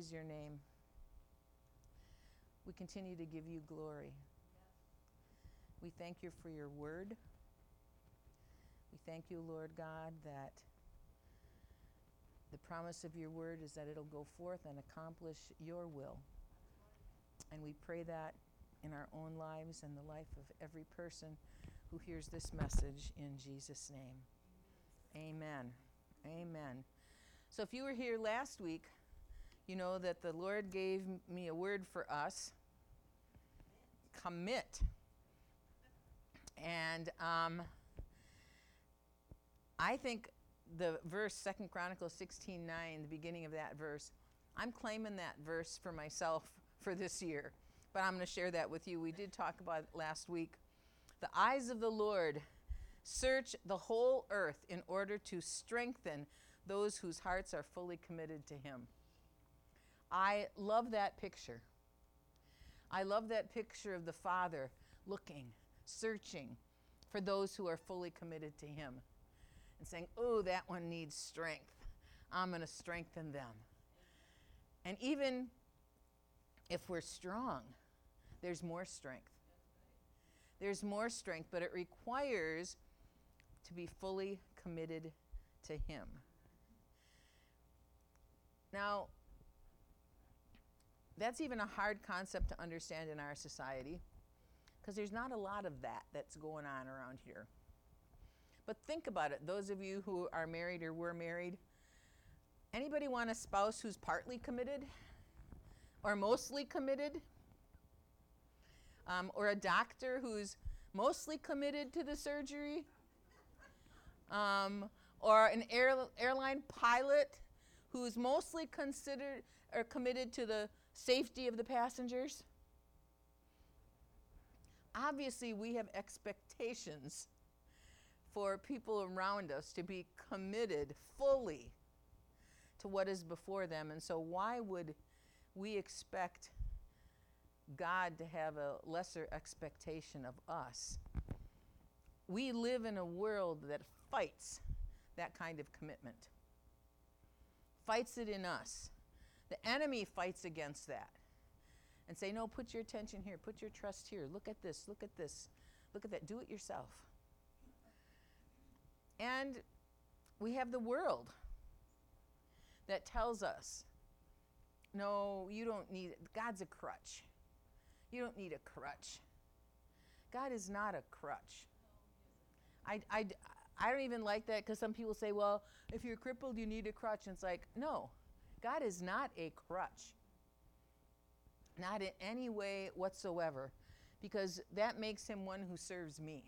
praise your name. We continue to give you glory. We thank you for your word. We thank you, Lord God, that the promise of your word is that it'll go forth and accomplish your will. And we pray that in our own lives and the life of every person who hears this message in Jesus' name. Amen. Amen. So if you were here last week, you know that the Lord gave me a word for us. Commit. And I think the verse, 2 Chronicles 16:9, the beginning of that verse, I'm claiming that verse for myself for this year. But I'm going to share that with you. We did talk about it last week. The eyes of the Lord search the whole earth in order to strengthen those whose hearts are fully committed to him. I love that picture. I love that picture of the Father looking, searching for those who are fully committed to him and saying, oh, that one needs strength. I'm going to strengthen them. And even if we're strong, there's more strength. There's more strength, but it requires to be fully committed to him. Now, that's even a hard concept to understand in our society because there's not a lot of that's going on around here. But think about it. Those of you who are married or were married, anybody want a spouse who's partly committed or mostly committed? Or a doctor who's mostly committed to the surgery? Or an airline pilot who's mostly considered or committed to the safety of the passengers? Obviously, we have expectations for people around us to be committed fully to what is before them. And so why would we expect God to have a lesser expectation of us? We live in a world that fights that kind of commitment. Fights it in us. The enemy fights against that and say, no, put your attention here, put your trust here, look at this, look at this, look at that, do it yourself. And we have the world that tells us, no, you don't need it. God's a crutch. You don't need a crutch. God is not a crutch. I don't even like that because some people say, well, if you're crippled, you need a crutch. And it's like, no, God is not a crutch. Not in any way whatsoever, because that makes him one who serves me.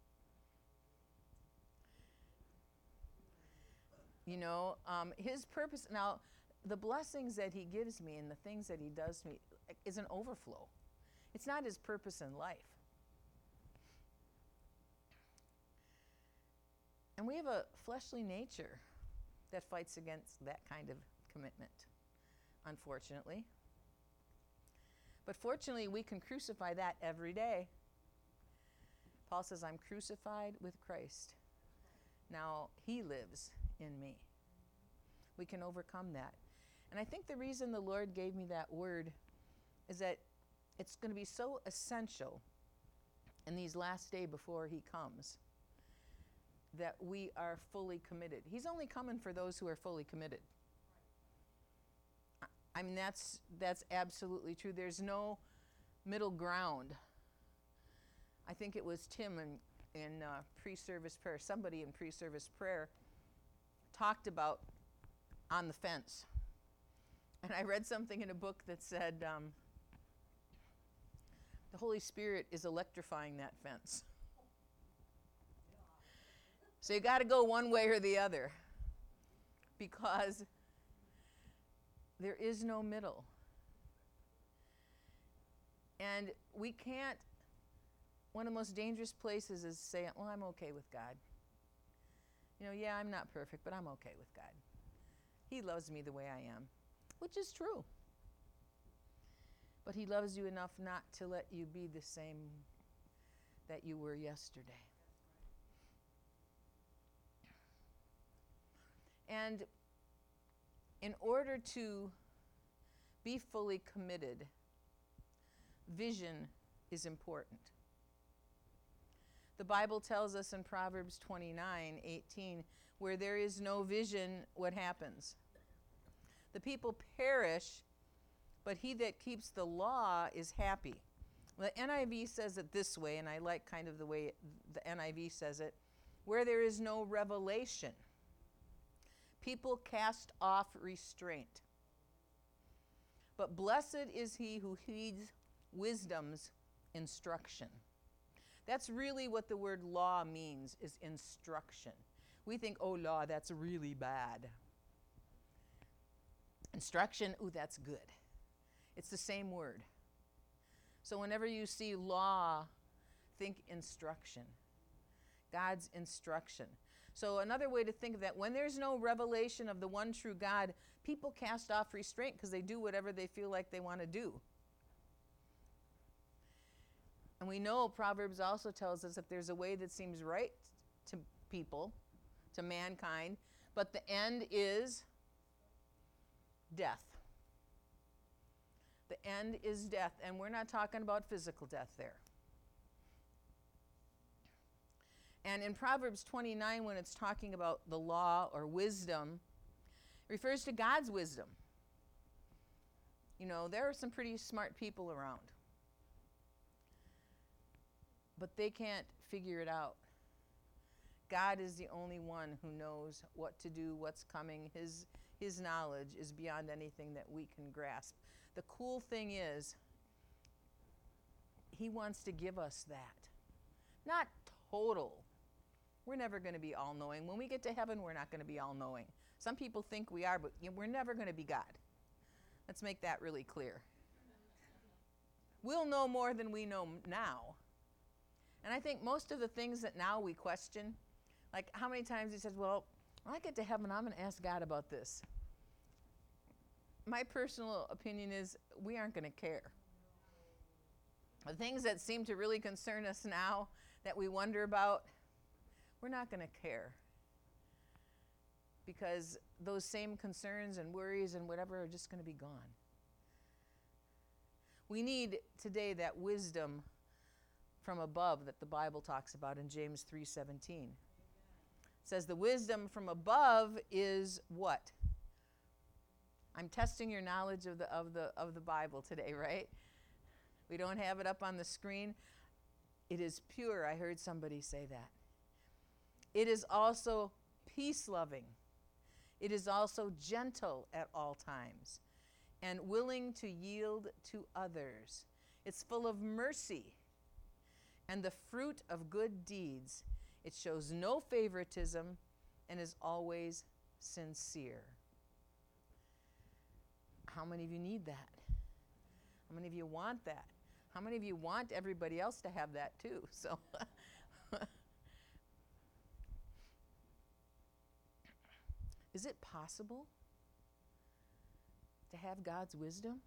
You know, his purpose, now, the blessings that he gives me and the things that he does to me is an overflow. It's not his purpose in life. And we have a fleshly nature that fights against that kind of commitment, unfortunately. But fortunately, we can crucify that every day. Paul says, I'm crucified with Christ. Now he lives in me. We can overcome that. And I think the reason the Lord gave me that word is that it's going to be so essential in these last days before he comes that we are fully committed. He's only coming for those who are fully committed. I mean, that's absolutely true. There's no middle ground. I think it was Tim in pre-service prayer, somebody in pre-service prayer talked about on the fence. And I read something in a book that said the Holy Spirit is electrifying that fence. So you got to go one way or the other because there is no middle. And we can't, one of the most dangerous places is to say, well, I'm okay with God. You know, yeah, I'm not perfect, but I'm okay with God. He loves me the way I am, which is true. But he loves you enough not to let you be the same that you were yesterday. And in order to Be fully committed. Vision is important. The Bible tells us in Proverbs 29:18, where there is no vision, what happens? The people perish, but he that keeps the law is happy. The NIV says it this way, and I like kind of the way the NIV says it. Where there is no revelation, people cast off restraint. But blessed is he who heeds wisdom's instruction. That's really what the word law means, is instruction. We think, oh, law, that's really bad. Instruction, ooh, that's good. It's the same word. So whenever you see law, think instruction. God's instruction. So another way to think of that, when there's no revelation of the one true God, people cast off restraint because they do whatever they feel like they want to do. And we know Proverbs also tells us that there's a way that seems right to people, to mankind, but the end is death. The end is death, and we're not talking about physical death there. And in Proverbs 29, when it's talking about the law or wisdom, it refers to God's wisdom. You know, there are some pretty smart people around, but they can't figure it out. God is the only one who knows what to do, what's coming. His knowledge is beyond anything that we can grasp. The cool thing is, he wants to give us that. Not total. We're never going to be all-knowing. When we get to heaven, we're not going to be all-knowing. Some people think we are, but we're never going to be God. Let's make that really clear. We'll know more than we know now. And I think most of the things that now we question, like how many times he says, well, when I get to heaven, I'm going to ask God about this. My personal opinion is we aren't going to care. The things that seem to really concern us now that we wonder about, we're not going to care. Because those same concerns and worries and whatever are just going to be gone. We need today that wisdom from above that the Bible talks about in James 3:17. It says the wisdom from above is what? I'm testing your knowledge of the Bible today, right? We don't have it up on the screen. It is pure. I heard somebody say that. It is also peace-loving. It is also gentle at all times and willing to yield to others. It's full of mercy and the fruit of good deeds. It shows no favoritism and is always sincere. How many of you need that? How many of you want that? How many of you want everybody else to have that too? So, is it possible to have God's wisdom?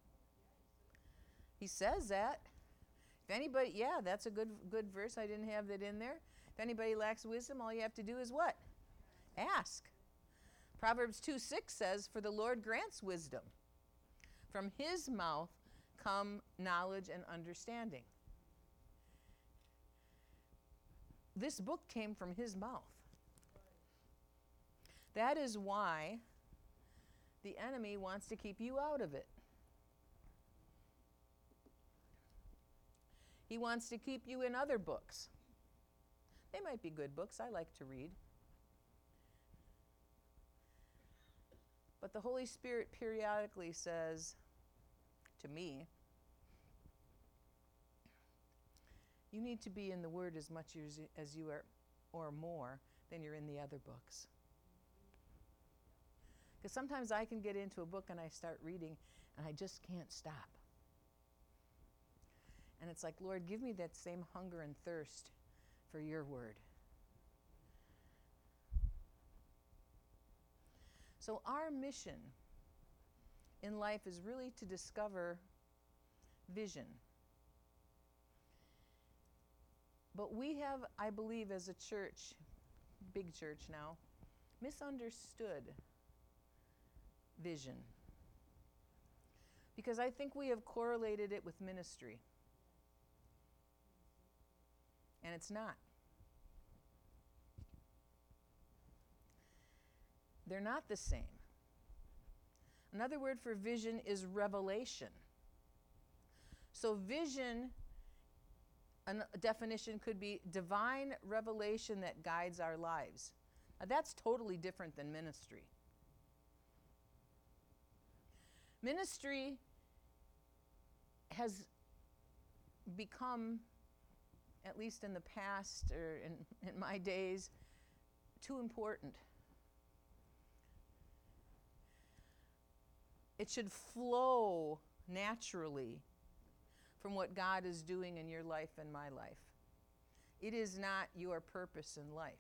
He says that. If anybody, yeah, that's a good verse. I didn't have that in there. If anybody lacks wisdom, all you have to do is what? Ask. Proverbs 2:6 says, for the Lord grants wisdom. From his mouth come knowledge and understanding. This book came from his mouth. That is why the enemy wants to keep you out of it. He wants to keep you in other books. They might be good books. I like to read. But the Holy Spirit periodically says to me, you need to be in the Word as much as you are, or more, than you're in the other books. Because sometimes I can get into a book and I start reading and I just can't stop. And it's like, Lord, give me that same hunger and thirst for your word. So our mission in life is really to discover vision. But we have, I believe, as a church, big church now, misunderstood vision. Because I think we have correlated it with ministry. And it's not. They're not the same. Another word for vision is revelation. So vision, a definition could be divine revelation that guides our lives. Now, that's totally different than ministry. Ministry has become, at least in the past or in my days, too important. It should flow naturally from what God is doing in your life and my life. It is not your purpose in life.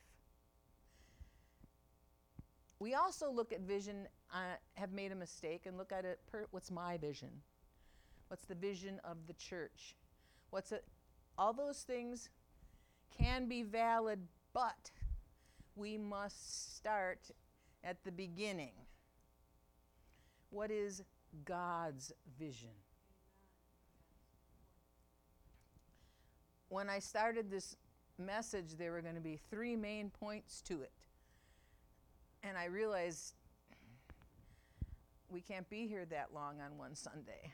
We also look at vision, have made a mistake, and look at it, what's my vision? What's the vision of the church? All those things can be valid, but we must start at the beginning. What is God's vision? When I started this message, there were going to be 3 main points to it. And I realized we can't be here that long on one Sunday.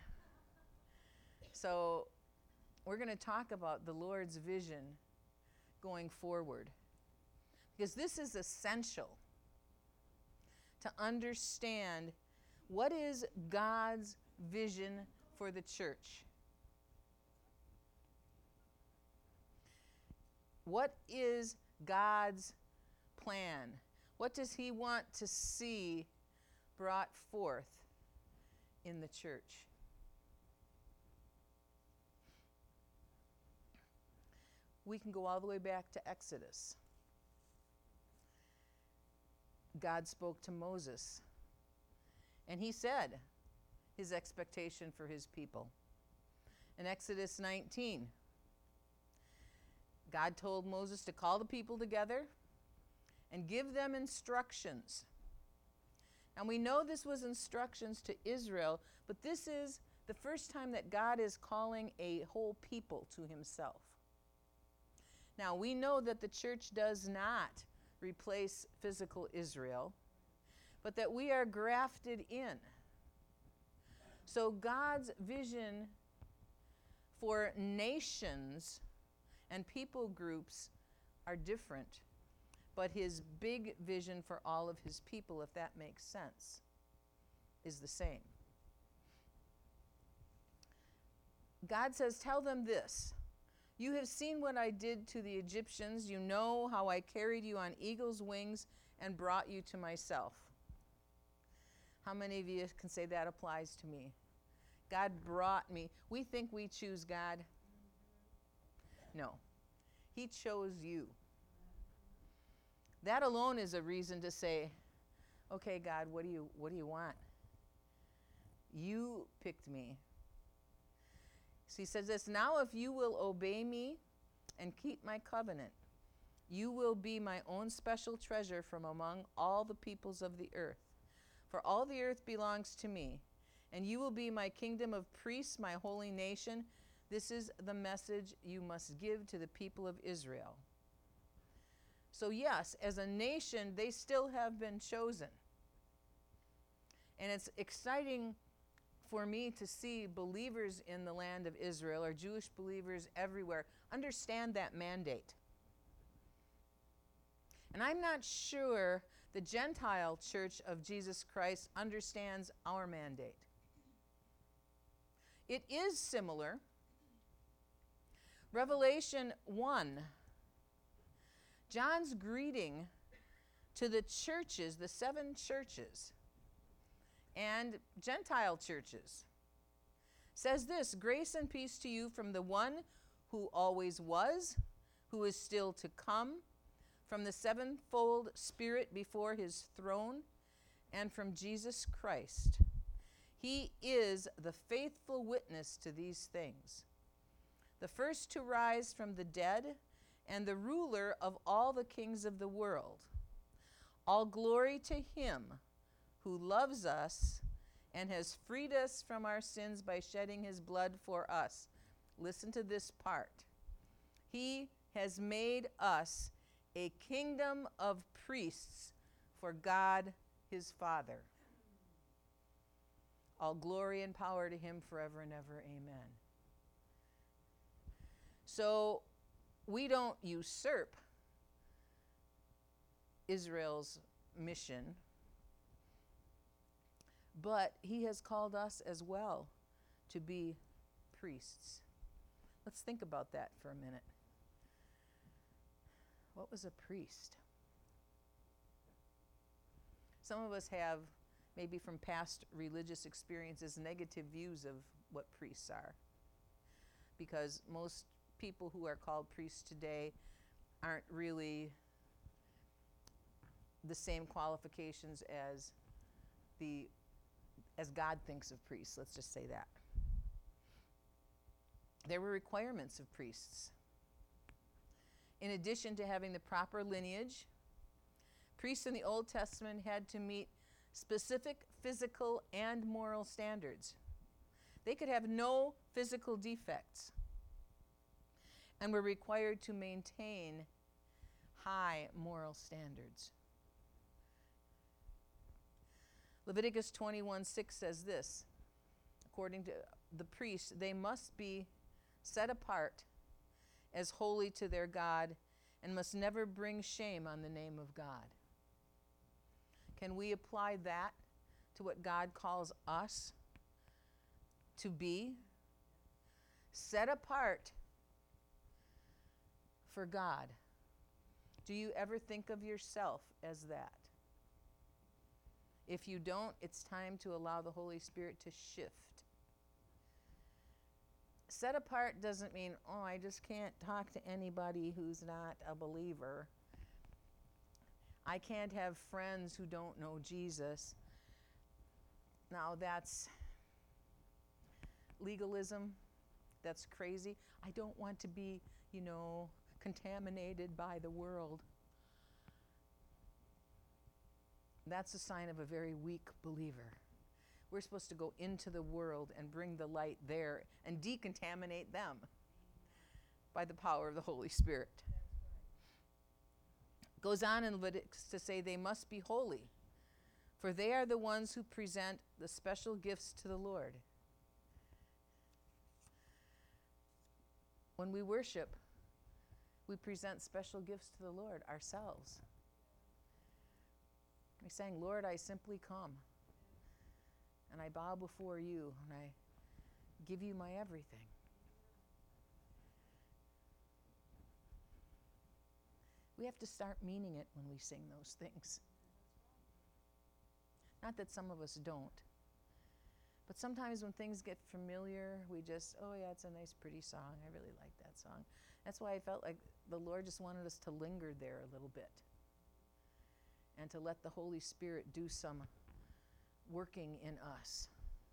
So we're going to talk about the Lord's vision going forward. Because this is essential to understand what is God's vision for the church. What is God's plan? What does He want to see brought forth in the church? We can go all the way back to Exodus. God spoke to Moses, and he said his expectation for his people. In Exodus 19, God told Moses to call the people together and give them instructions. And we know this was instructions to Israel, but this is the first time that God is calling a whole people to himself. Now, we know that the church does not replace physical Israel, but that we are grafted in. So God's vision for nations and people groups are different, but his big vision for all of his people, if that makes sense, is the same. God says, tell them this: you have seen what I did to the Egyptians. You know how I carried you on eagle's wings and brought you to myself. How many of you can say that applies to me? God brought me. We think we choose God. No, he chose you. That alone is a reason to say, okay, God, what do you want? You picked me. So he says this: now if you will obey me and keep my covenant, you will be my own special treasure from among all the peoples of the earth. For all the earth belongs to me, and you will be my kingdom of priests, my holy nation. This is the message you must give to the people of Israel. So yes, as a nation, they still have been chosen. And it's exciting for me to see believers in the land of Israel, or Jewish believers everywhere, understand that mandate. And I'm not sure the Gentile church of Jesus Christ understands our mandate. It is similar. Revelation 1, John's greeting to the churches, the 7 churches, and Gentile churches, says this: grace and peace to you from the one who always was, who is still to come, from the sevenfold Spirit before his throne, and from Jesus Christ. He is the faithful witness to these things, the first to rise from the dead, and the ruler of all the kings of the world. All glory to him who loves us and has freed us from our sins by shedding his blood for us. Listen to this part. He has made us a kingdom of priests for God his Father. All glory and power to him forever and ever. Amen. So we don't usurp Israel's mission, but he has called us as well to be priests. Let's think about that for a minute. What was a priest? Some of us have, maybe from past religious experiences, negative views of what priests are. Because most people who are called priests today aren't really the same qualifications as God thinks of priests. Let's just say that. There were requirements of priests. In addition to having the proper lineage, priests in the Old Testament had to meet specific physical and moral standards. They could have no physical defects and were required to maintain high moral standards. Leviticus 21:6 says this, according to the priests, they must be set apart as holy to their God and must never bring shame on the name of God. Can we apply that to what God calls us to be? Set apart for God. Do you ever think of yourself as that? If you don't, it's time to allow the Holy Spirit to shift. Set apart doesn't mean, oh, I just can't talk to anybody who's not a believer. I can't have friends who don't know Jesus. Now that's legalism. That's crazy. I don't want to be, contaminated by the world. That's a sign of a very weak believer. We're supposed to go into the world and bring the light there and decontaminate them by the power of the Holy Spirit. Goes on in Leviticus to say they must be holy, for they are the ones who present the special gifts to the Lord. When we worship, we present special gifts to the Lord ourselves. We sang, Lord, I simply come, and I bow before you, and I give you my everything. We have to start meaning it when we sing those things. Not that some of us don't, but sometimes when things get familiar, we just, oh yeah, it's a nice, pretty song. I really like that song. That's why I felt like the Lord just wanted us to linger there a little bit and to let the Holy Spirit do some working in us.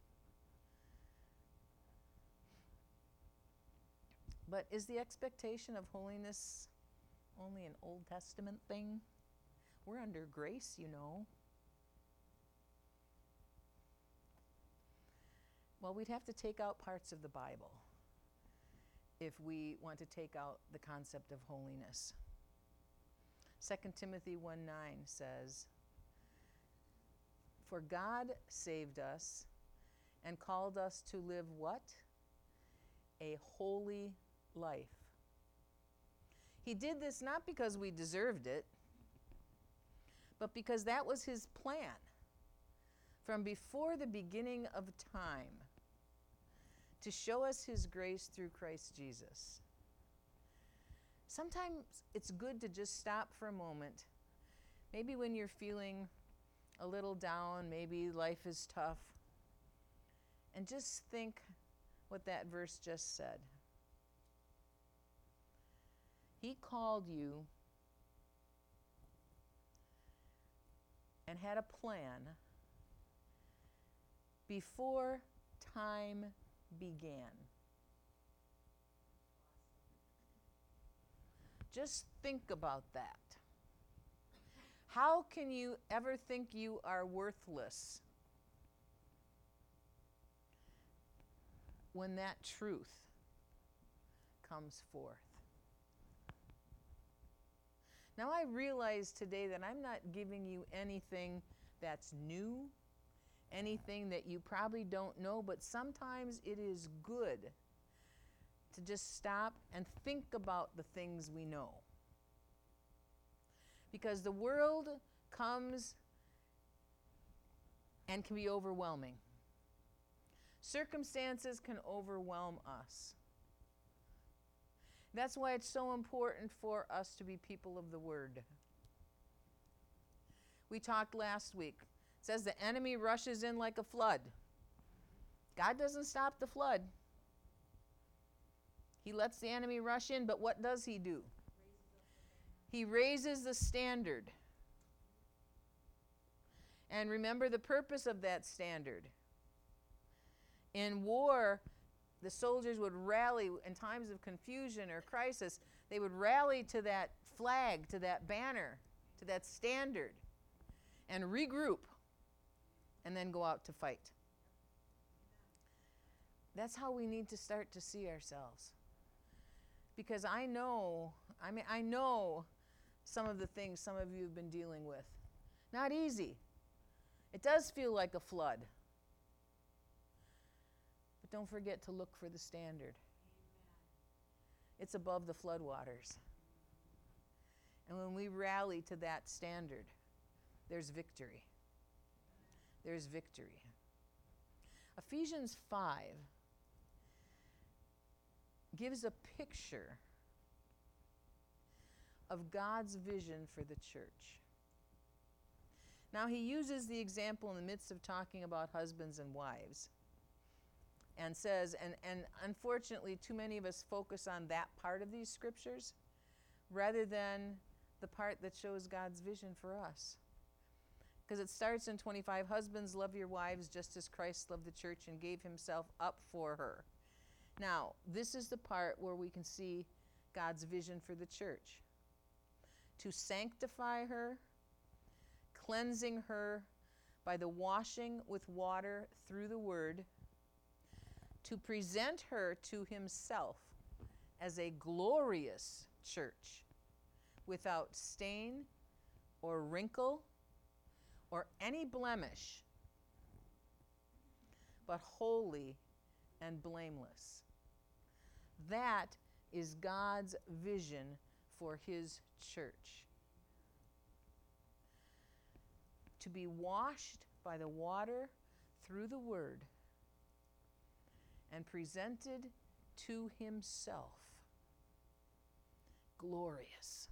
But is the expectation of holiness only an Old Testament thing? We're under grace, Well, we'd have to take out parts of the Bible if we want to take out the concept of holiness. 2 Timothy 1:9 says, For God saved us and called us to live what? A holy life. He did this not because we deserved it, but because that was his plan from before the beginning of time, to show us his grace through Christ Jesus. Sometimes it's good to just stop for a moment. Maybe when you're feeling a little down, maybe life is tough, and just think what that verse just said. He called you and had a plan before time began. Just think about that. How can you ever think you are worthless when that truth comes forth. Now I realize today that I'm not giving you anything that's new, anything that you probably don't know, but sometimes it is good to just stop and think about the things we know. Because the world comes and can be overwhelming. Circumstances can overwhelm us. That's why it's so important for us to be people of the Word. We talked last week. It says the enemy rushes in like a flood. God doesn't stop the flood. He lets the enemy rush in, but what does he do? He raises the standard. And remember the purpose of that standard. In war, the soldiers would rally in times of confusion or crisis. They would rally to that flag, to that banner, to that standard, and regroup, and then go out to fight. That's how we need to start to see ourselves. Because I know some of the things some of you have been dealing with. Not easy. It does feel like a flood. But don't forget to look for the standard. It's above the floodwaters. And when we rally to that standard, there's victory. There's victory. Ephesians 5 gives a picture of God's vision for the church. Now, he uses the example in the midst of talking about husbands and wives and says, and unfortunately, too many of us focus on that part of these scriptures rather than the part that shows God's vision for us. Because it starts in 25, husbands, love your wives just as Christ loved the church and gave himself up for her. Now, this is the part where we can see God's vision for the church. To sanctify her, cleansing her by the washing with water through the word, to present her to himself as a glorious church, without stain or wrinkle or any blemish, but holy and blameless. That is God's vision for his church. To be washed by the water through the word and presented to himself glorious.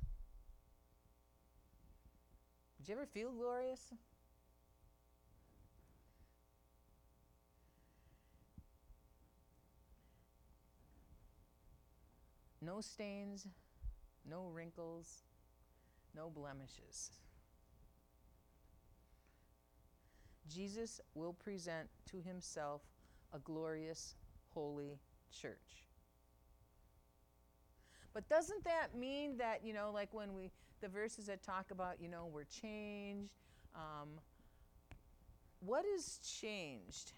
Did you ever feel glorious? No stains, no wrinkles, no blemishes. Jesus will present to himself a glorious, holy church. But doesn't that mean that, like when the verses that talk about, we're changed, what is changed?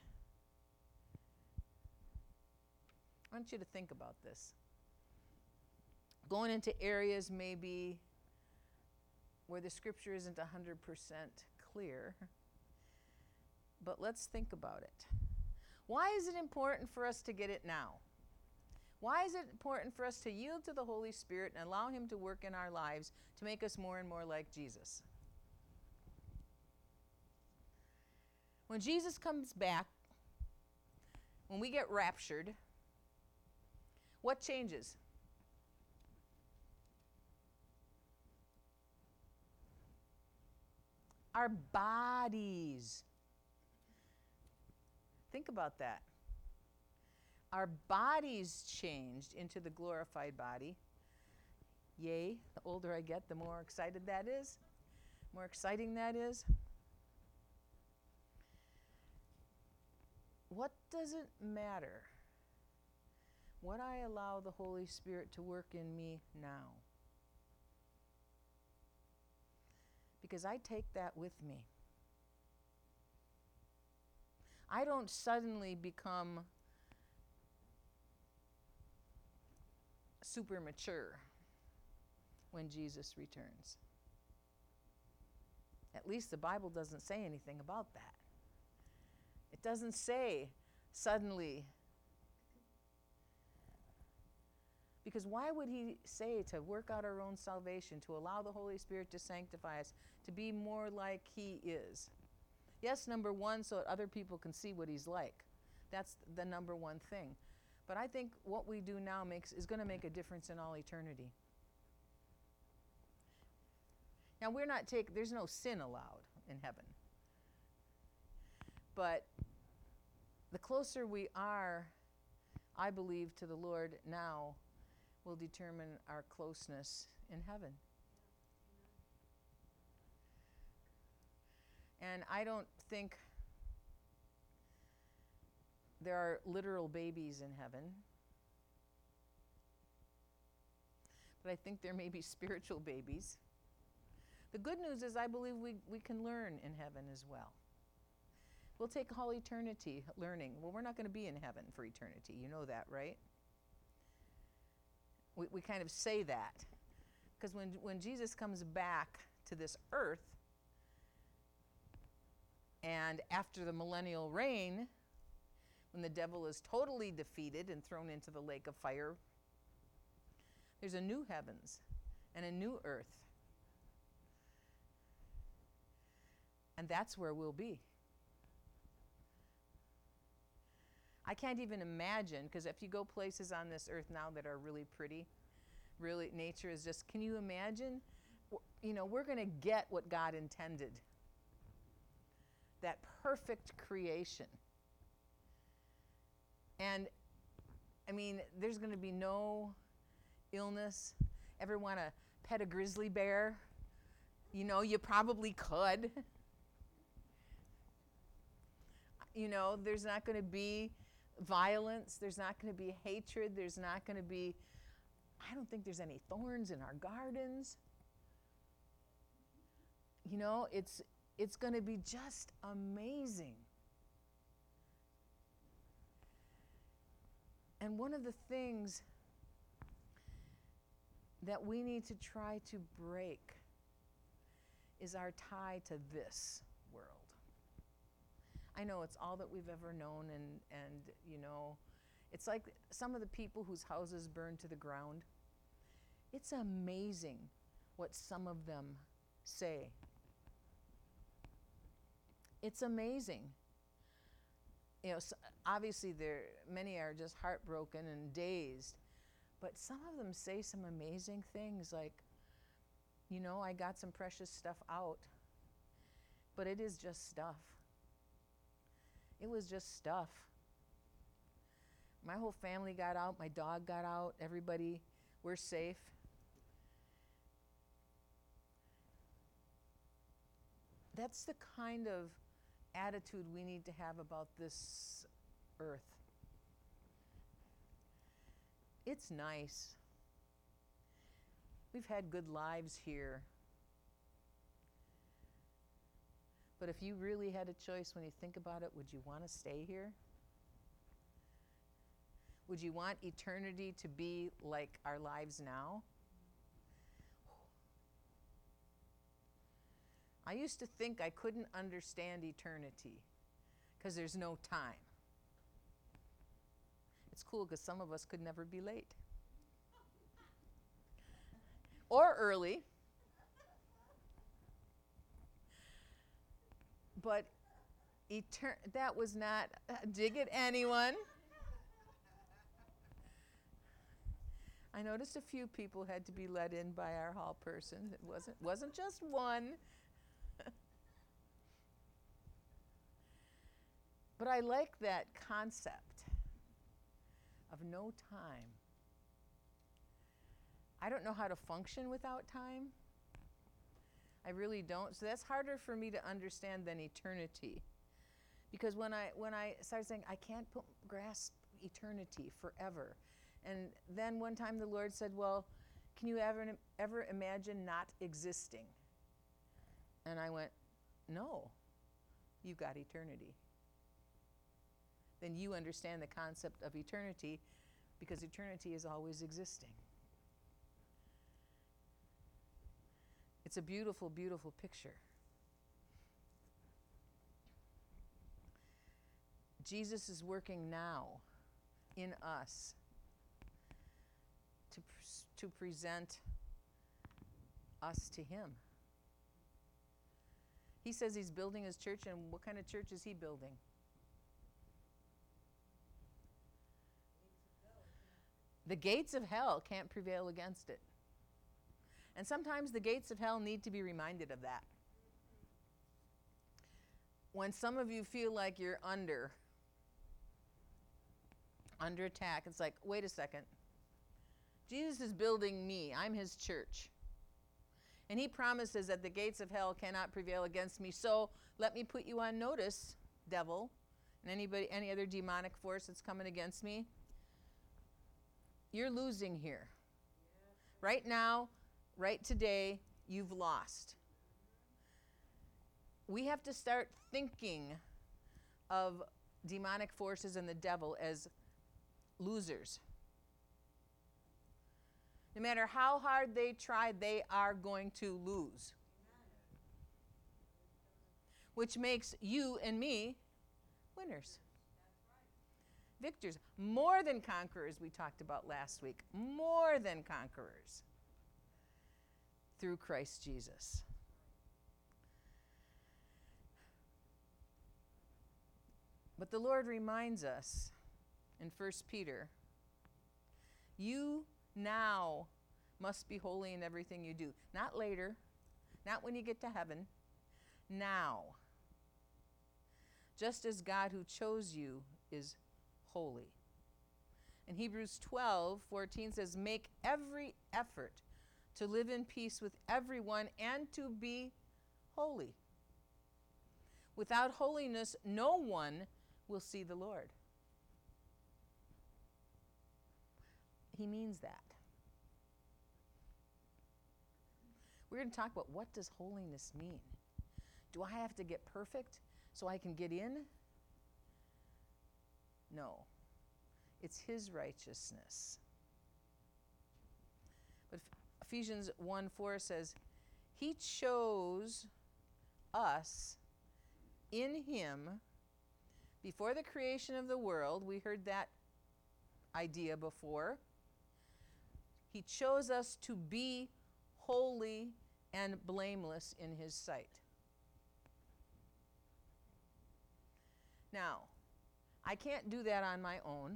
I want you to think about this. Going into areas maybe where the scripture isn't 100% clear, but let's think about it. Why is it important for us to get it now? Why is it important for us to yield to the Holy Spirit and allow him to work in our lives to make us more and more like Jesus? When Jesus comes back, when we get raptured, what changes? Our bodies. Think about that. Our bodies changed into the glorified body. Yay, the older I get, the more excited that is. More exciting that is. What does it matter? What I allow the Holy Spirit to work in me now. Because I take that with me. I don't suddenly become super mature when Jesus returns. At least the Bible doesn't say anything about that. It doesn't say suddenly. Because why would he say to work out our own salvation, to allow the Holy Spirit to sanctify us, to be more like he is? Yes, number one, so that other people can see what he's like. That's the number one thing. But I think what we do now is going to make a difference in all eternity. Now, there's no sin allowed in heaven. But the closer we are, I believe, to the Lord now will determine our closeness in heaven. And I don't think there are literal babies in heaven. But I think there may be spiritual babies. The good news is I believe we can learn in heaven as well. We'll take all eternity learning. Well, we're not going to be in heaven for eternity. You know that, right? We kind of say that. Because when Jesus comes back to this earth, and after the millennial reign, when the devil is totally defeated and thrown into the lake of fire, there's a new heavens and a new earth. And that's where we'll be. I can't even imagine, because if you go places on this earth now that are really pretty, really nature is just, can you imagine? We're going to get what God intended. That perfect creation. And, there's going to be no illness. Ever want to pet a grizzly bear? You probably could. There's not going to be violence. There's not going to be hatred. There's not going to be, I don't think there's any thorns in our gardens. It's going to be just amazing. And one of the things that we need to try to break is our tie to this world. I know it's all that we've ever known, and it's like some of the people whose houses burned to the ground. It's amazing what some of them say. It's amazing. Obviously many are just heartbroken and dazed, but some of them say some amazing things like, I got some precious stuff out, but it is just stuff. It was just stuff. My whole family got out, my dog got out, everybody, we're safe. That's the kind of attitude we need to have about this earth. It's nice. We've had good lives here. But if you really had a choice when you think about it, would you want to stay here? Would you want eternity to be like our lives now? I used to think I couldn't understand eternity because there's no time. It's cool because some of us could never be late or early. But that was not a dig at anyone. I noticed a few people had to be let in by our hall person. It wasn't just one. But I like that concept of no time. I don't know how to function without time. I really don't. So that's harder for me to understand than eternity. Because when I started saying, I can't grasp eternity forever. And then one time the Lord said, well, can you ever imagine not existing? And I went, no, you've got eternity. Then you understand the concept of eternity, because eternity is always existing. It's a beautiful, beautiful picture. Jesus is working now in us to present us to him. He says he's building his church, and what kind of church is he building? The gates of hell can't prevail against it. And sometimes the gates of hell need to be reminded of that. When some of you feel like you're under attack, it's like, wait a second. Jesus is building me. I'm his church. And he promises that the gates of hell cannot prevail against me. So let me put you on notice, devil, and any other demonic force that's coming against me. You're losing here. Right now, right today, you've lost. We have to start thinking of demonic forces and the devil as losers. No matter how hard they try, they are going to lose. Which makes you and me winners. Victors. More than conquerors, we talked about last week. More than conquerors. Through Christ Jesus. But the Lord reminds us in 1 Peter, you now must be holy in everything you do. Not later, not when you get to heaven, now. Just as God who chose you is holy. And Hebrews 12:14 says, make every effort to live in peace with everyone and to be holy. Without holiness, no one will see the Lord. He means that. We're going to talk about, what does holiness mean? Do I have to get perfect so I can get in? No. It's his righteousness. But Ephesians 1:4 says, he chose us in him before the creation of the world. We heard that idea before. He chose us to be holy and blameless in his sight. Now, I can't do that on my own.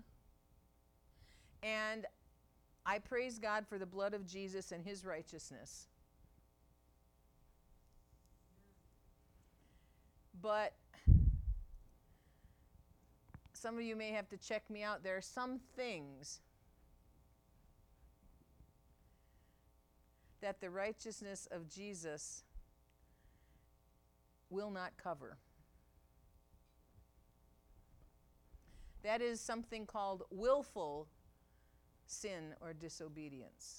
And I praise God for the blood of Jesus and his righteousness. But some of you may have to check me out. There are some things that the righteousness of Jesus will not cover. That is something called willful sin or disobedience.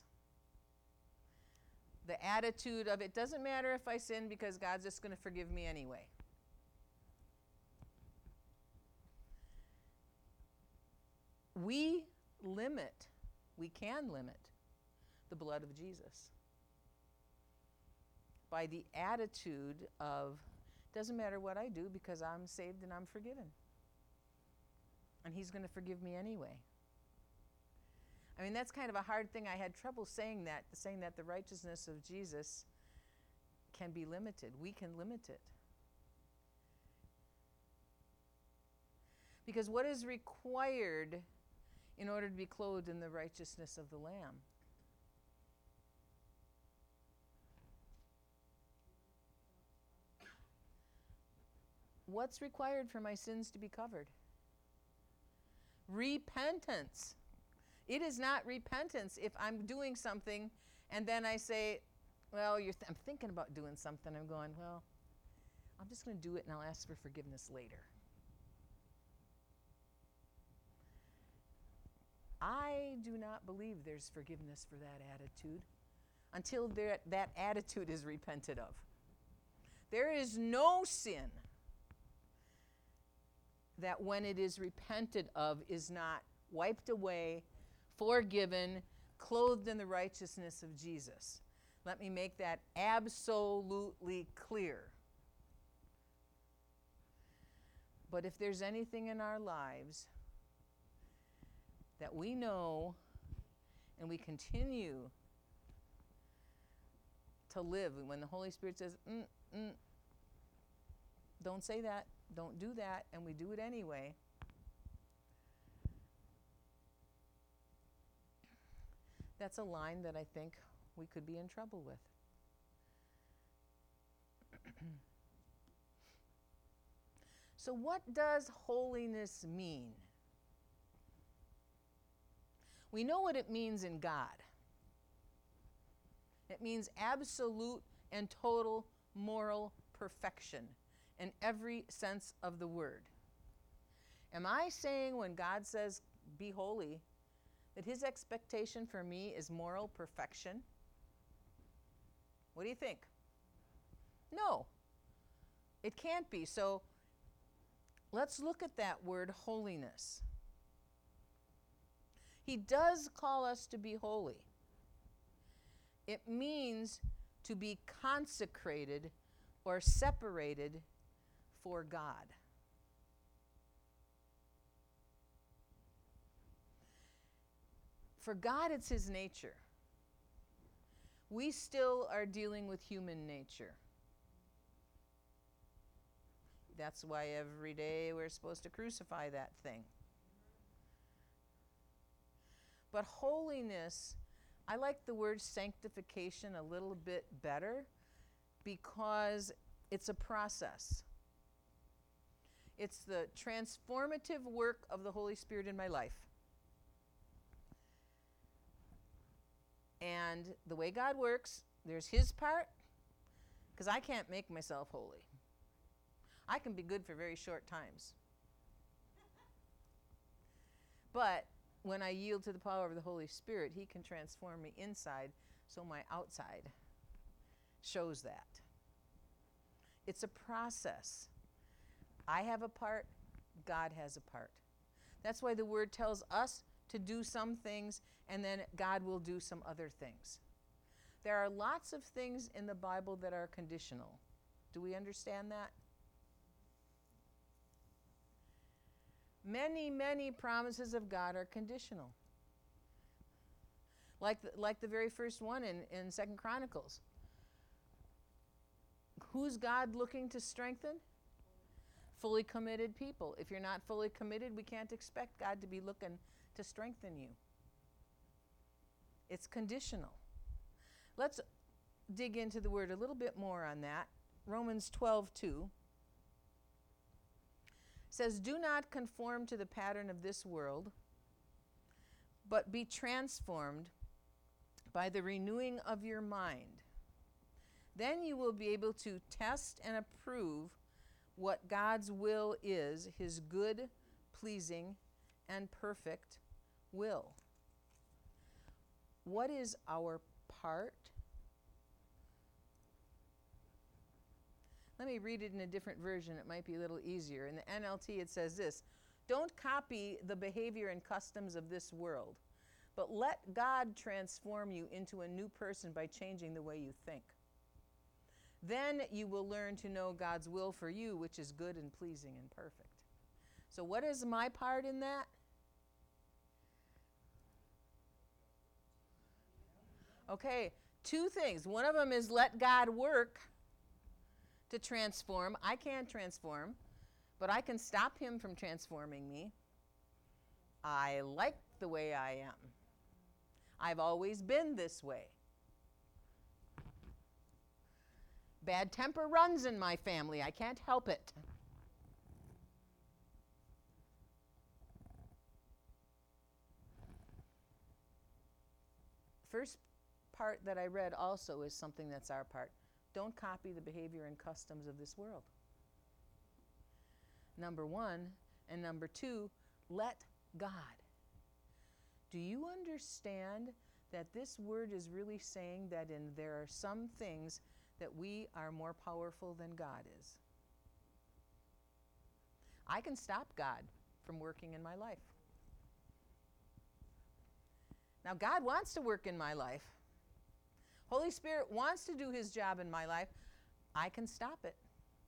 The attitude of, it doesn't matter if I sin because God's just going to forgive me anyway. We can limit the blood of Jesus by the attitude of, doesn't matter what I do because I'm saved and I'm forgiven. And he's going to forgive me anyway. I mean, that's kind of a hard thing. I had trouble saying that the righteousness of Jesus can be limited. We can limit it. Because what is required in order to be clothed in the righteousness of the Lamb? What's required for my sins to be covered? Repentance. It is not repentance if I'm doing something and then I say, well, I'm thinking about doing something. I'm going, well, I'm just going to do it and I'll ask for forgiveness later. I do not believe there's forgiveness for that attitude until that attitude is repented of. There is no sin that when it is repented of is not wiped away, forgiven, clothed in the righteousness of Jesus. Let me make that absolutely clear. But if there's anything in our lives that we know and we continue to live, when the Holy Spirit says, don't say that, don't do that, and we do it anyway, that's a line that I think we could be in trouble with. So what does holiness mean? We know what it means in God. It means absolute and total moral perfection in every sense of the word. Am I saying when God says, be holy, that his expectation for me is moral perfection? What do you think? No, it can't be. So let's look at that word holiness. He does call us to be holy. It means to be consecrated or separated for God. For God, it's his nature. We still are dealing with human nature. That's why every day we're supposed to crucify that thing. But holiness, I like the word sanctification a little bit better because it's a process. It's the transformative work of the Holy Spirit in my life. And the way God works, there's his part, because I can't make myself holy. I can be good for very short times. But when I yield to the power of the Holy Spirit, he can transform me inside so my outside shows that. It's a process. I have a part, God has a part. That's why the word tells us to do some things, and then God will do some other things. There are lots of things in the Bible that are conditional. Do we understand that? Many, many promises of God are conditional. Like the very first one in 2 Chronicles. Who's God looking to strengthen? Fully committed people. If you're not fully committed, we can't expect God to be looking to strengthen you. It's conditional. Let's dig into the word a little bit more on that. Romans 12:2 says, "Do not conform to the pattern of this world, but be transformed by the renewing of your mind. Then you will be able to test and approve what God's will is, his good, pleasing, and perfect will." What is our part? Let me read it in a different version. It might be a little easier. In the NLT, it says this: "Don't copy the behavior and customs of this world, but let God transform you into a new person by changing the way you think. Then you will learn to know God's will for you, which is good and pleasing and perfect." So what is my part in that? Okay, two things. One of them is let God work to transform. I can't transform, but I can stop him from transforming me. I like the way I am. I've always been this way. Bad temper runs in my family. I can't help it. First part that I read also is something that's our part. Don't copy the behavior and customs of this world. Number one. And number two, let God. Do you understand that this word is really saying that there are some things that we are more powerful than God is? I can stop God from working in my life. Now, God wants to work in my life. Holy Spirit wants to do his job in my life. I can stop it.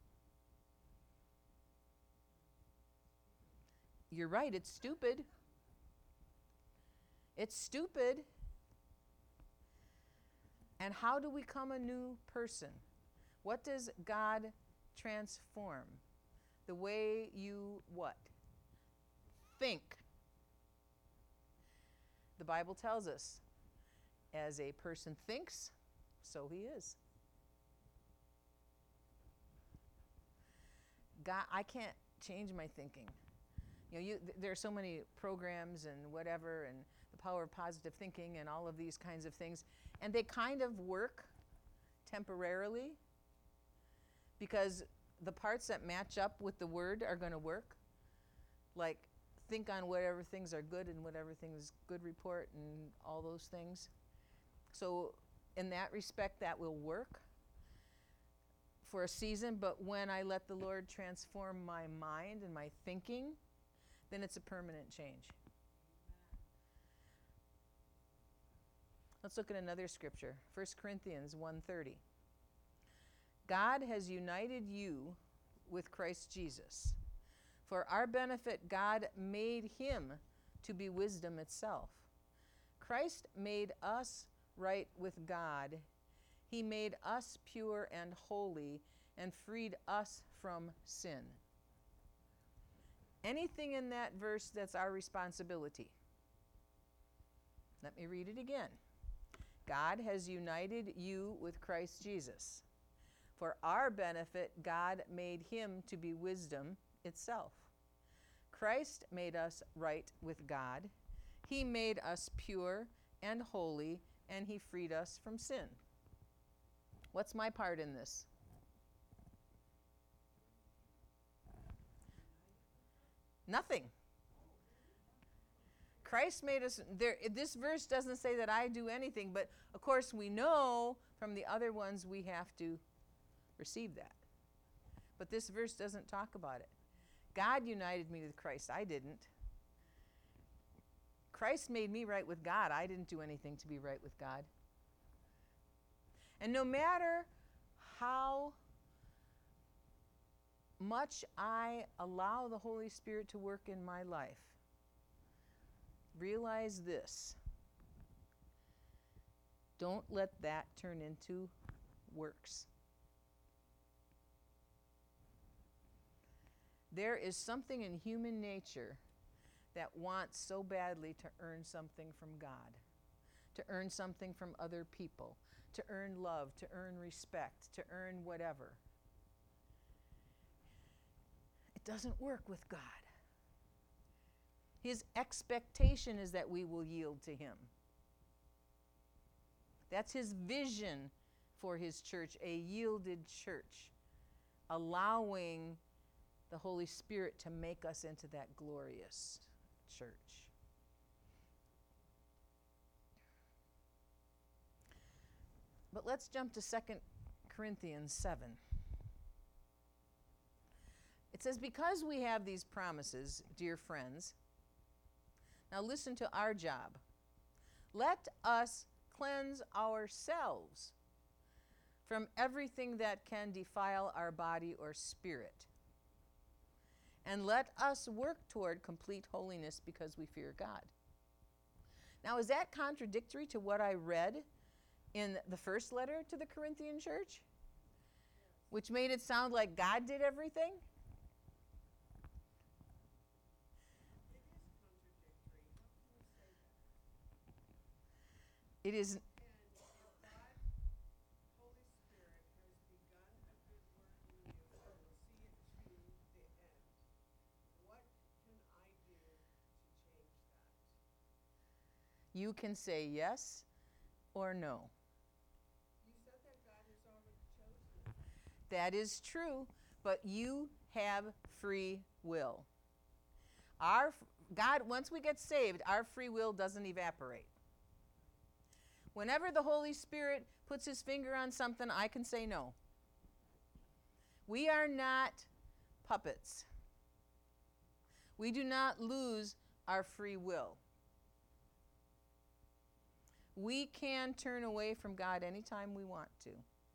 You're right, it's stupid. It's stupid. And how do we become a new person? What does God transform? The way you what? Think. The Bible tells us, as a person thinks, so he is. God, I can't change my thinking. There are so many programs and whatever, and the power of positive thinking and all of these kinds of things, and they kind of work temporarily because the parts that match up with the word are going to work. Like, think on whatever things are good and whatever things good report and all those things. So in that respect, that will work for a season, but when I let the Lord transform my mind and my thinking, then it's a permanent change. Let's look at another scripture, 1 Corinthians 1:30. God has united you with Christ Jesus. For our benefit, God made him to be wisdom itself. Christ made us right with God. He made us pure and holy and freed us from sin. Anything in that verse that's our responsibility. Let me read it again. God has united you with Christ Jesus. For our benefit, God made him to be wisdom itself. Christ made us right with God. He made us pure and holy, and he freed us from sin. What's my part in this? Nothing. Christ made us there. This verse doesn't say that I do anything, but of course we know from the other ones we have to receive that. But this verse doesn't talk about it. God united me with Christ. I didn't. Christ made me right with God. I didn't do anything to be right with God. And no matter how much I allow the Holy Spirit to work in my life, realize this. Don't let that turn into works. There is something in human nature that wants so badly to earn something from God, to earn something from other people, to earn love, to earn respect, to earn whatever. It doesn't work with God. His expectation is that we will yield to him. That's his vision for his church, a yielded church, allowing the Holy Spirit to make us into that glorious church. But let's jump to 2 Corinthians 7. It says, because we have these promises, dear friends, now listen to our job. Let us cleanse ourselves from everything that can defile our body or spirit. And let us work toward complete holiness because we fear God. Now, is that contradictory to what I read in the first letter to the Corinthian church? Which made it sound like God did everything? It is. And God, Holy Spirit, has begun a good work in you and will see it to the end. What can I do to change that? You can say yes or no. You said that God has already chosen. That is true, but you have free will. God, once we get saved, our free will doesn't evaporate. Whenever the Holy Spirit puts his finger on something, I can say no. We are not puppets. We do not lose our free will. We can turn away from God anytime we want to.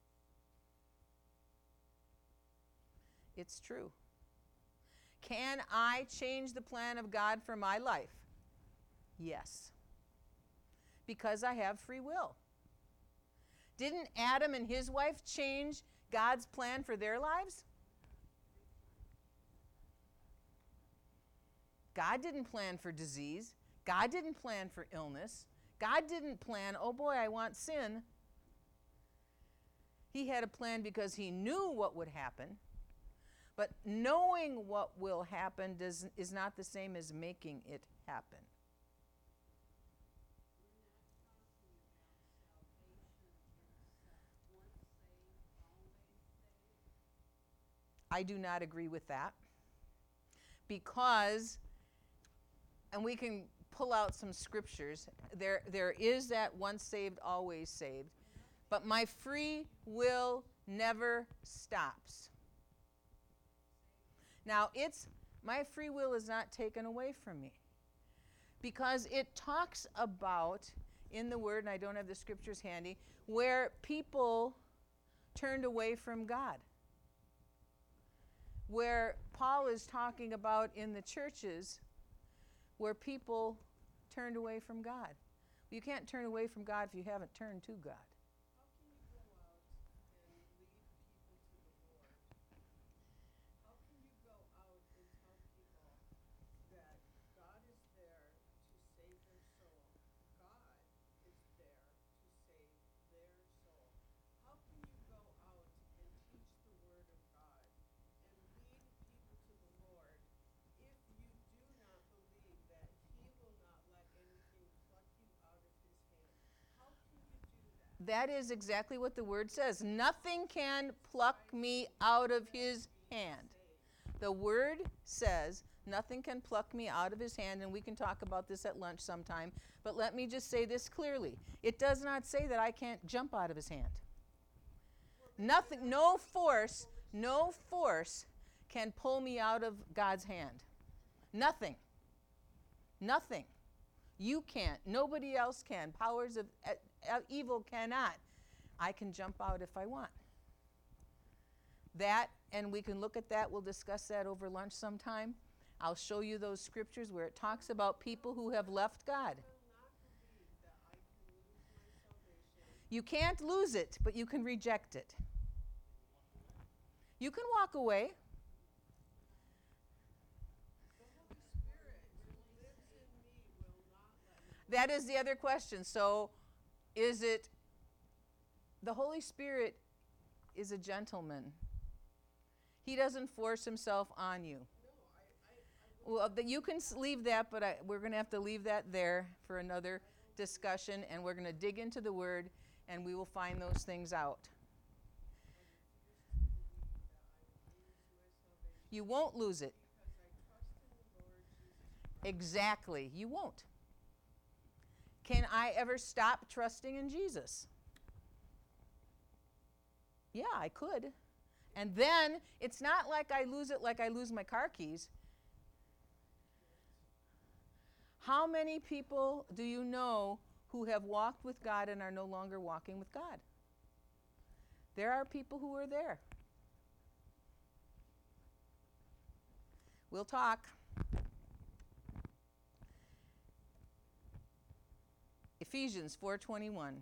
It's true. Can I change the plan of God for my life? Yes. Because I have free will. Didn't Adam and his wife change God's plan for their lives? God didn't plan for disease. God didn't plan for illness. God didn't plan, oh boy, I want sin. He had a plan because he knew what would happen. But knowing what will happen is not the same as making it happen. I do not agree with that. Because, and we can pull out some scriptures, there is that once saved, always saved. But my free will never stops. Now, my free will is not taken away from me. Because it talks about, in the Word, and I don't have the scriptures handy, where people turned away from God. Where Paul is talking about in the churches where people turned away from God. You can't turn away from God if you haven't turned to God. How can you go out and lead people to the Lord? How can you go out and tell people that God is there to save their soul? God is there to save their soul. How can you go out and teach the Word of God and lead people to the Lord if you do not believe that He will not let anything pluck you out of His hand? How can you do that? That is exactly what the Word says. Nothing can pluck me out of His hand. The Word says nothing can pluck me out of His hand, and we can talk about this at lunch sometime. But let me just say this clearly. It does not say that I can't jump out of His hand. Nothing, no force can pull me out of God's hand. Nothing. Nothing. You can't. Nobody else can. Powers of evil cannot. I can jump out if I want. That, and we can look at that. We'll discuss that over lunch sometime. I'll show you those scriptures where it talks about people who have left God. You can't lose it, but you can reject it. You can walk away. That is the other question. So, is it the Holy Spirit is a gentleman? He doesn't force himself on you. Well, you can leave that, but we're going to have to leave that there for another discussion, and we're going to dig into the Word, and we will find those things out. You won't lose it. Exactly. You won't. Can I ever stop trusting in Jesus? Yeah, I could. And then it's not like I lose it like I lose my car keys. How many people do you know who have walked with God and are no longer walking with God? There are people who are there. We'll talk. Ephesians 4:21.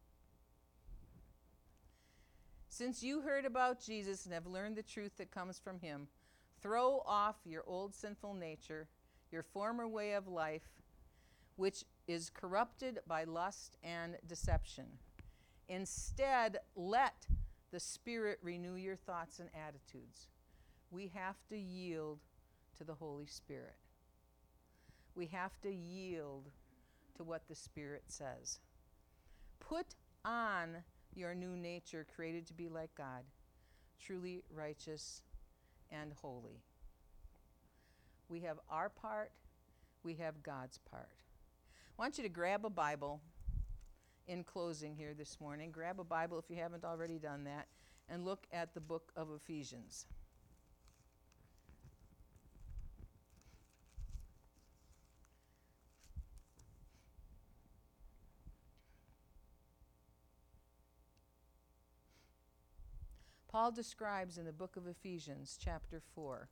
Since you heard about Jesus and have learned the truth that comes from him, throw off your old sinful nature, your former way of life, which is corrupted by lust and deception. Instead, let the Spirit renew your thoughts and attitudes. We have to yield to the Holy Spirit. We have to yield to what the Spirit says. Put on your new nature, created to be like God, truly righteous and holy. We have our part, we have God's part. I want you to grab a Bible in closing here this morning. Grab a Bible if you haven't already done that, and look at the book of Ephesians. Paul describes in the book of Ephesians, chapter 4,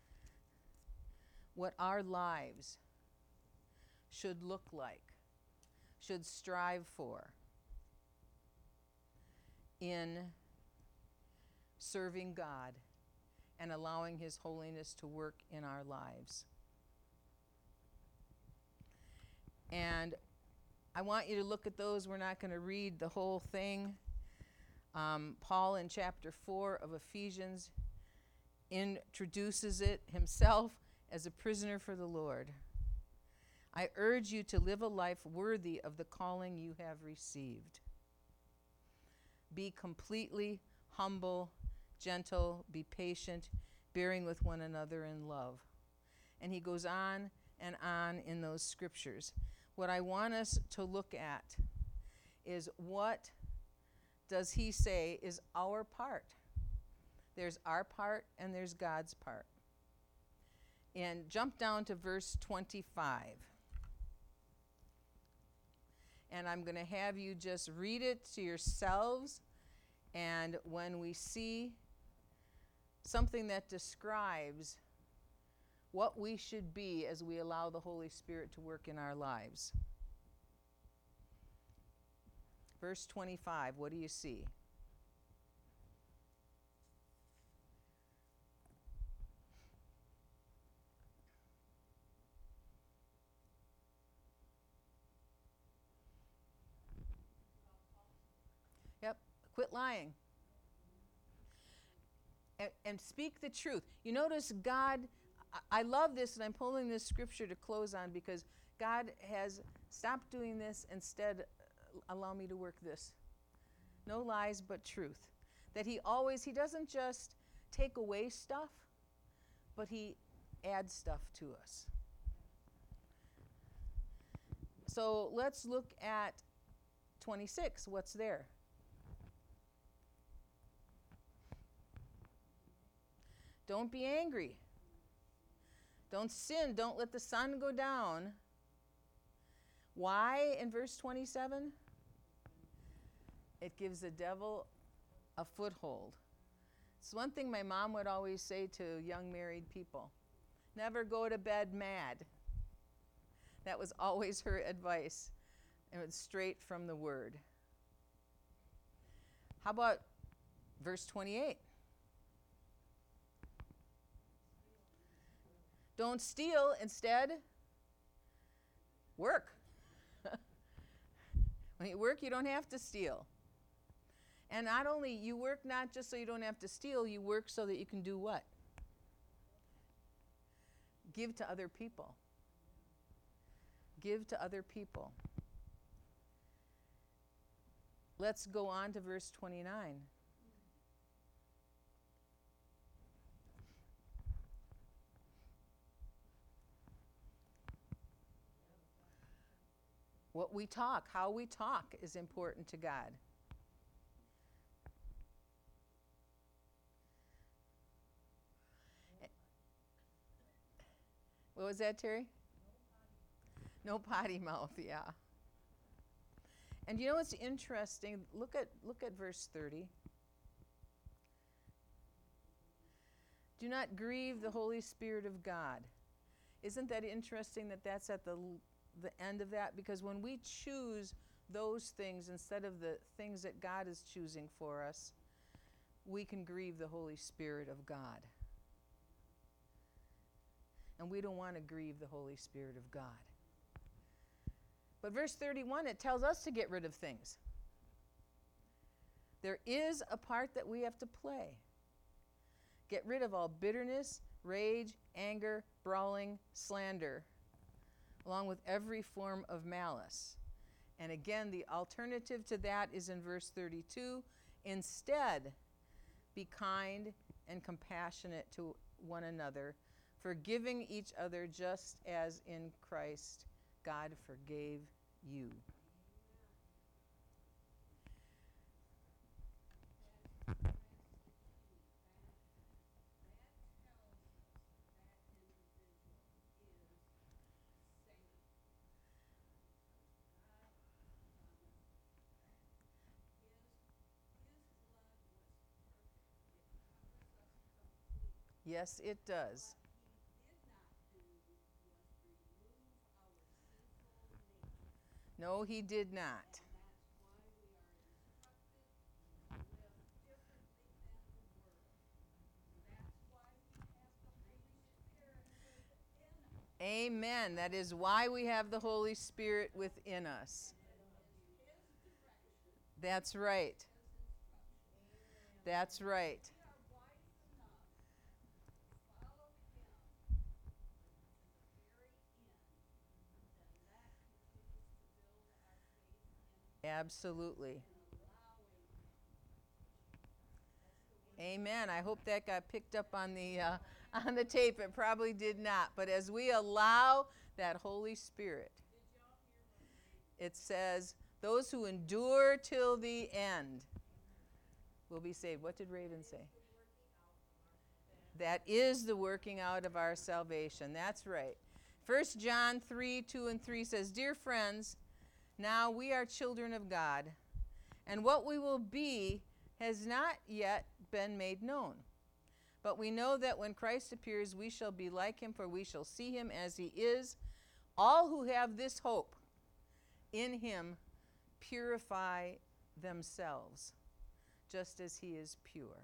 what our lives should look like, should strive for in serving God and allowing His holiness to work in our lives. And I want you to look at those. We're not going to read the whole thing. Paul in chapter 4 of Ephesians introduces it himself as a prisoner for the Lord. I urge you to live a life worthy of the calling you have received. Be completely humble, gentle, be patient, bearing with one another in love. And he goes on and on in those scriptures. What I want us to look at is, what does he say is our part? There's our part and there's God's part. And jump down to verse 25. And I'm going to have you just read it to yourselves. And when we see something that describes what we should be as we allow the Holy Spirit to work in our lives. Verse 25, what do you see? Yep, quit lying. And speak the truth. You notice God, I love this, and I'm pulling this scripture to close on because God has stopped doing this, instead allow me to work this. No lies but truth. That he doesn't just take away stuff, but he adds stuff to us. So let's look at 26. What's there? Don't be angry. Don't sin. Don't let the sun go down. Why in verse 27? It gives the devil a foothold. It's one thing my mom would always say to young married people. Never go to bed mad. That was always her advice. And it was straight from the Word. How about verse 28? Don't steal. Instead, work. When you work, you don't have to steal. And not only, you work not just so you don't have to steal, you work so that you can do what? Give to other people. Give to other people. Let's go on to verse 29. What we talk, how we talk is important to God. What was that, Terry? No potty mouth, yeah. And you know what's interesting? Look at verse 30. Do not grieve the Holy Spirit of God. Isn't that interesting that that's at the end of that? Because when we choose those things instead of the things that God is choosing for us, we can grieve the Holy Spirit of God. And we don't want to grieve the Holy Spirit of God. But verse 31, it tells us to get rid of things. There is a part that we have to play. Get rid of all bitterness, rage, anger, brawling, slander, along with every form of malice. And again, the alternative to that is in verse 32. Instead, be kind and compassionate to one another, forgiving each other just as in Christ God forgave you. Yes, it does. No, he did not. Amen. That is why we have the Holy Spirit within us. That's right. That's right. Absolutely. Amen. I hope that got picked up on the on the tape. It probably did not. But as we allow that Holy Spirit, it says, "Those who endure till the end will be saved." What did Raven say? That is the working out of our salvation. That's right. 1 John 3:2-3 says, "Dear friends, now we are children of God, and what we will be has not yet been made known. But we know that when Christ appears, we shall be like him, for we shall see him as he is. All who have this hope in him purify themselves, just as he is pure."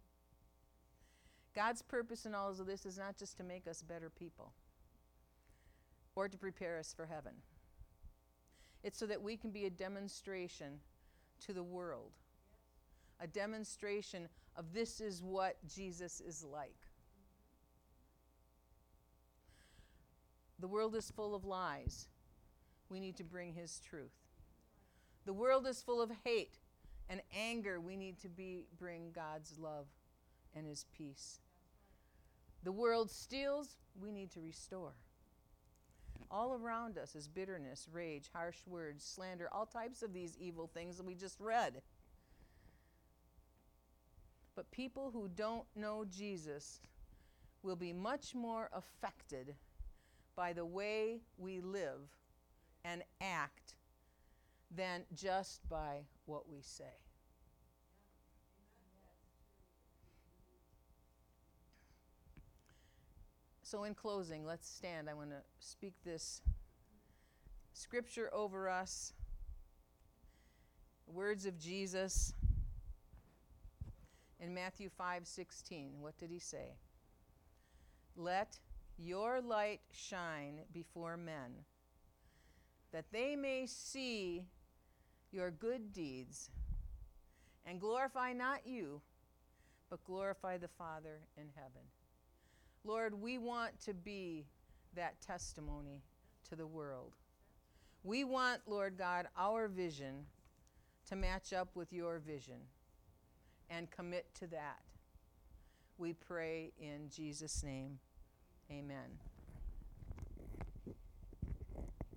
God's purpose in all of this is not just to make us better people or to prepare us for heaven. It's so that we can be a demonstration to the world, a demonstration of this is what Jesus is like. The world is full of lies. We need to bring his truth. The world is full of hate and anger. We need to bring God's love and his peace. The world steals. We need to restore. All around us is bitterness, rage, harsh words, slander, all types of these evil things that we just read. But people who don't know Jesus will be much more affected by the way we live and act than just by what we say. So in closing, let's stand. I want to speak this scripture over us. Words of Jesus in Matthew 5:16. What did he say? "Let your light shine before men, that they may see your good deeds and glorify not you, but glorify the Father in heaven." Lord, we want to be that testimony to the world. We want, Lord God, our vision to match up with your vision and commit to that. We pray in Jesus' name. Amen.